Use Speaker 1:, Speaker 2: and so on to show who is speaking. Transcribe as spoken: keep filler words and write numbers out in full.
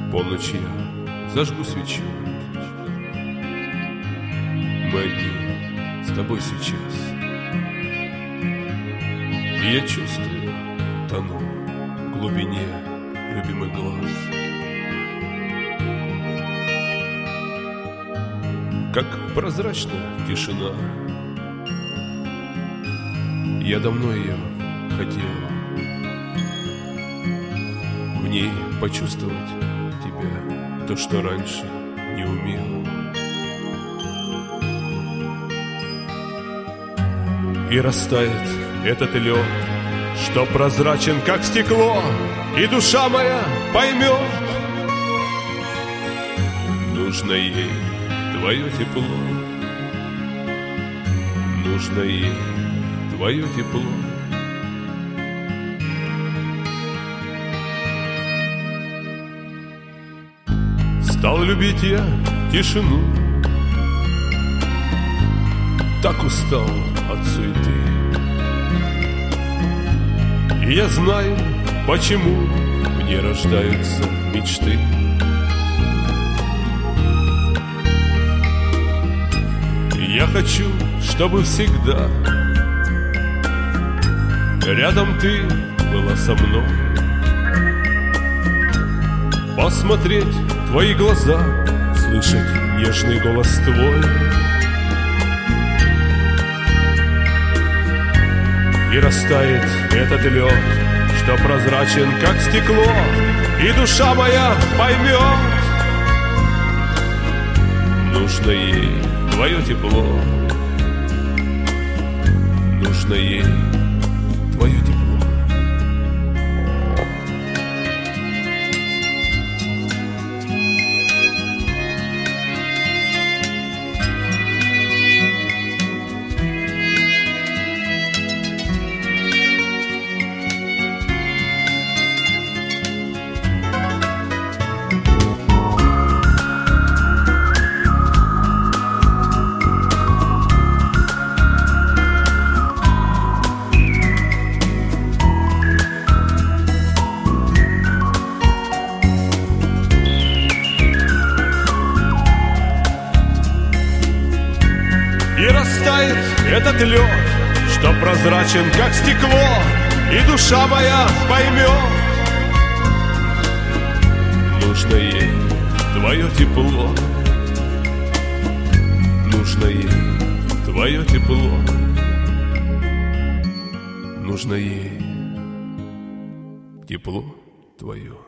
Speaker 1: полночь я зажгу свечу. Мы одни с тобой сейчас, и я чувствую, тону в глубине любимых глаз. Как прозрачная тишина, я давно ее хотел, в ней почувствовать тебя, то, что раньше не умел. И растает этот лед, что прозрачен, как стекло, и душа моя поймет, нужно ей твое тепло, нужно ей твое тепло. Стал любить я тишину, так устал от суеты. И я знаю, почему мне рождаются мечты. Я хочу, чтобы всегда рядом ты была со мной, посмотреть в твои глаза, слышать нежный голос твой. И растает этот лед, что прозрачен, как стекло, и душа моя поймет, нужно ей твое тепло, нужно ей твое тепло. И растает этот лед, что прозрачен, как стекло, и душа моя поймет, нужно ей твое тепло, нужно ей твое тепло, нужно ей тепло твое.